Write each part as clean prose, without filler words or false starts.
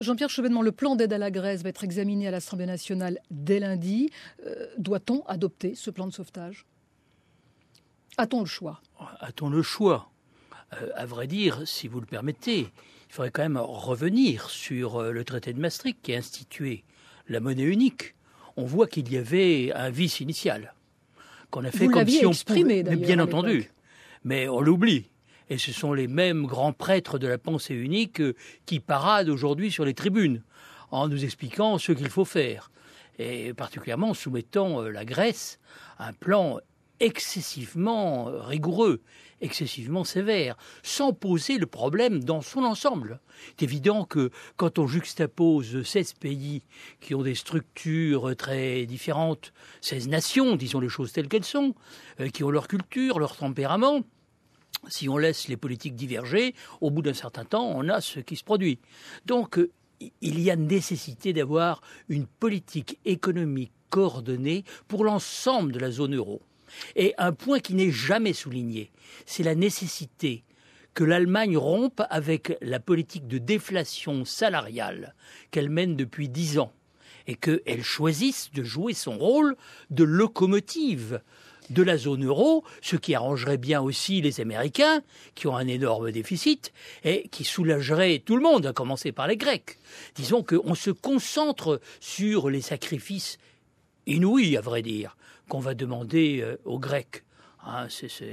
Jean-Pierre Chevènement, le plan d'aide à la Grèce va être examiné à l'Assemblée nationale dès lundi. Doit-on adopter ce plan de sauvetage ? A-t-on le choix ? A-t-on le choix ? À vrai dire, si vous le permettez, il faudrait quand même revenir sur le traité de Maastricht qui a institué la monnaie unique. On voit qu'il y avait un vice initial, qu'on a fait vous comme si on exprimé, pouvait, mais bien entendu, mais on l'oublie. Et ce sont les mêmes grands prêtres de la pensée unique qui paradent aujourd'hui sur les tribunes en nous expliquant ce qu'il faut faire. Et particulièrement en soumettant la Grèce à un plan excessivement rigoureux, excessivement sévère, sans poser le problème dans son ensemble. C'est évident que quand on juxtapose 16 pays qui ont des structures très différentes, 16 nations, disons les choses telles qu'elles sont, qui ont leur culture, leur tempérament, si on laisse les politiques diverger, au bout d'un certain temps, on a ce qui se produit. Donc, il y a nécessité d'avoir une politique économique coordonnée pour l'ensemble de la zone euro. Et un point qui n'est jamais souligné, c'est la nécessité que l'Allemagne rompe avec la politique de déflation salariale qu'elle mène depuis 10 ans et qu'elle choisisse de jouer son rôle de locomotive de la zone euro, ce qui arrangerait bien aussi les Américains, qui ont un énorme déficit, et qui soulagerait tout le monde, à commencer par les Grecs. Disons qu'on se concentre sur les sacrifices inouïs, à vrai dire, qu'on va demander aux Grecs. C'est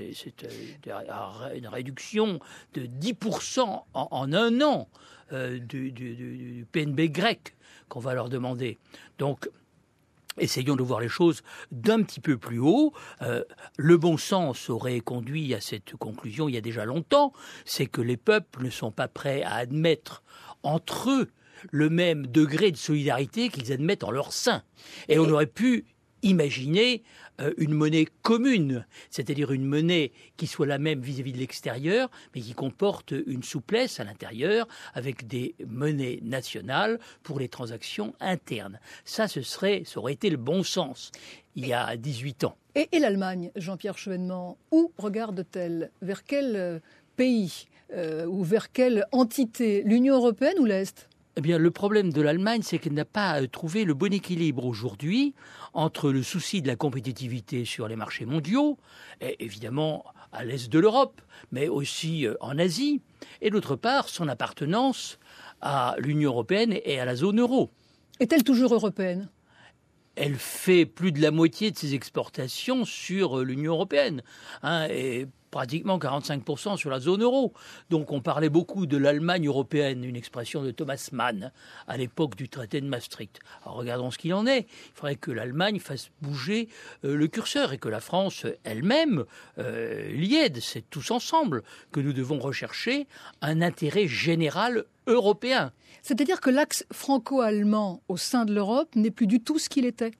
une réduction de 10% en un an du PNB grec qu'on va leur demander. Donc, essayons de voir les choses d'un petit peu plus haut. Le bon sens aurait conduit à cette conclusion il y a déjà longtemps, c'est que les peuples ne sont pas prêts à admettre entre eux le même degré de solidarité qu'ils admettent en leur sein. Et on aurait pu imaginer une monnaie commune, c'est-à-dire une monnaie qui soit la même vis-à-vis de l'extérieur, mais qui comporte une souplesse à l'intérieur avec des monnaies nationales pour les transactions internes. Ça aurait été le bon sens il y a 18 ans. Et l'Allemagne, Jean-Pierre Chevènement, où regarde-t-elle ? Vers quel pays ou vers quelle entité ? L'Union européenne ou l'Est ? Eh bien, le problème de l'Allemagne, c'est qu'elle n'a pas trouvé le bon équilibre aujourd'hui entre le souci de la compétitivité sur les marchés mondiaux, et évidemment à l'est de l'Europe, mais aussi en Asie, et d'autre part son appartenance à l'Union européenne et à la zone euro. Est-elle toujours européenne ? Elle fait plus de la moitié de ses exportations sur l'Union européenne, et pratiquement 45% sur la zone euro. Donc on parlait beaucoup de l'Allemagne européenne, une expression de Thomas Mann à l'époque du traité de Maastricht. Alors regardons ce qu'il en est. Il faudrait que l'Allemagne fasse bouger le curseur et que la France elle-même l'y aide. C'est tous ensemble que nous devons rechercher un intérêt général européen. C'est-à-dire que l'axe franco-allemand au sein de l'Europe n'est plus du tout ce qu'il était.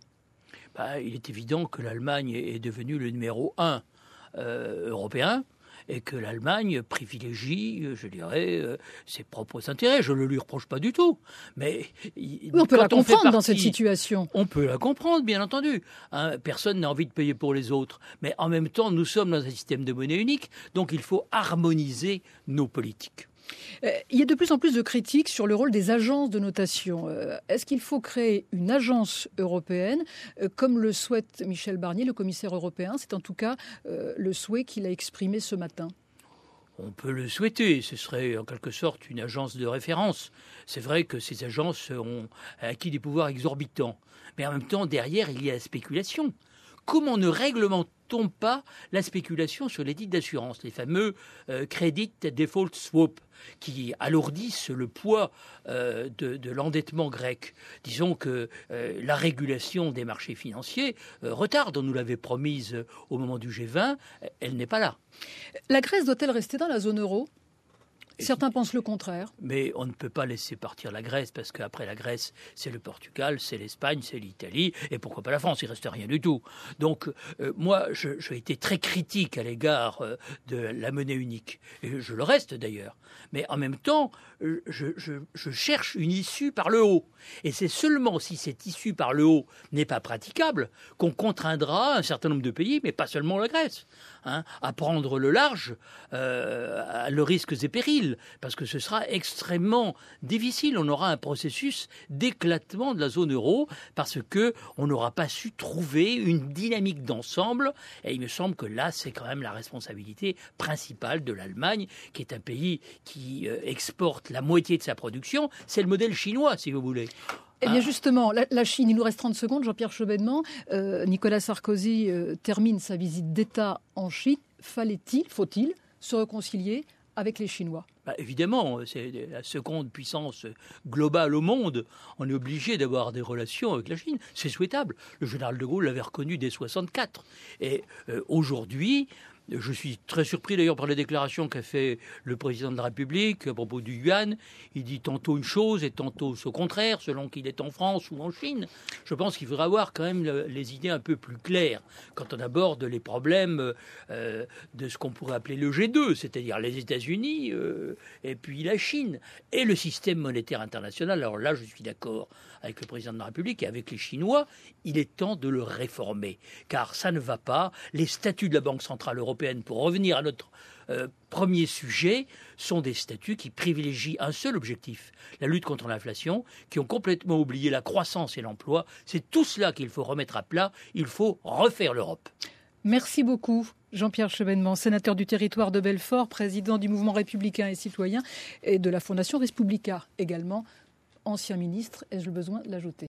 Il est évident que l'Allemagne est devenue le numéro 1 européen et que l'Allemagne privilégie, je dirais, ses propres intérêts. Je ne le lui reproche pas du tout. Mais on peut la comprendre dans cette situation. On peut la comprendre, bien entendu. Personne n'a envie de payer pour les autres. Mais en même temps, nous sommes dans un système de monnaie unique, donc il faut harmoniser nos politiques. Il y a de plus en plus de critiques sur le rôle des agences de notation. Est-ce qu'il faut créer une agence européenne, comme le souhaite Michel Barnier, le commissaire européen ? C'est en tout cas le souhait qu'il a exprimé ce matin. On peut le souhaiter, ce serait en quelque sorte une agence de référence. C'est vrai que ces agences ont acquis des pouvoirs exorbitants. Mais en même temps, derrière, il y a la spéculation. Comment ne réglemente-t-on pas la spéculation sur les titres d'assurance, les fameux Credit Default Swap, qui alourdissent le poids de l'endettement grec. Disons que la régulation des marchés financiers retarde, on nous l'avait promise au moment du G20, elle n'est pas là. La Grèce doit-elle rester dans la zone euro ? Certains pensent le contraire. Mais on ne peut pas laisser partir la Grèce, parce qu'après la Grèce, c'est le Portugal, c'est l'Espagne, c'est l'Italie, et pourquoi pas la France, il ne reste rien du tout. Donc moi, j'ai été très critique à l'égard de la monnaie unique, et je le reste d'ailleurs. Mais en même temps, je cherche une issue par le haut. Et c'est seulement si cette issue par le haut n'est pas praticable qu'on contraindra un certain nombre de pays, mais pas seulement la Grèce, à prendre le large, à leurs risques et périls. difficile, parce que ce sera extrêmement difficile. On aura un processus d'éclatement de la zone euro, parce qu'on n'aura pas su trouver une dynamique d'ensemble. Et il me semble que là, c'est quand même la responsabilité principale de l'Allemagne, qui est un pays qui exporte la moitié de sa production. C'est le modèle chinois, si vous voulez. Eh bien justement, la Chine, il nous reste 30 secondes, Jean-Pierre Chevènement. Nicolas Sarkozy termine sa visite d'État en Chine. Faut-il se réconcilier avec les Chinois ? Évidemment, c'est la seconde puissance globale au monde. On est obligé d'avoir des relations avec la Chine. C'est souhaitable. Le général de Gaulle l'avait reconnu dès 1964. Et aujourd'hui, je suis très surpris d'ailleurs par les déclarations qu'a fait le président de la République à propos du yuan. Il dit tantôt une chose et tantôt au contraire, selon qu'il est en France ou en Chine. Je pense qu'il faudra avoir quand même les idées un peu plus claires quand on aborde les problèmes de ce qu'on pourrait appeler le G2, c'est-à-dire les États-Unis et puis la Chine et le système monétaire international. Alors là, je suis d'accord avec le président de la République et avec les Chinois. Il est temps de le réformer, car ça ne va pas. Les statuts de la Banque centrale européenne, pour revenir à notre premier sujet, sont des statuts qui privilégient un seul objectif, la lutte contre l'inflation, qui ont complètement oublié la croissance et l'emploi. C'est tout cela qu'il faut remettre à plat. Il faut refaire l'Europe. Merci beaucoup, Jean-Pierre Chevènement, sénateur du territoire de Belfort, président du mouvement républicain et citoyen et de la Fondation Respublica également, ancien ministre. Ai-je le besoin de l'ajouter ?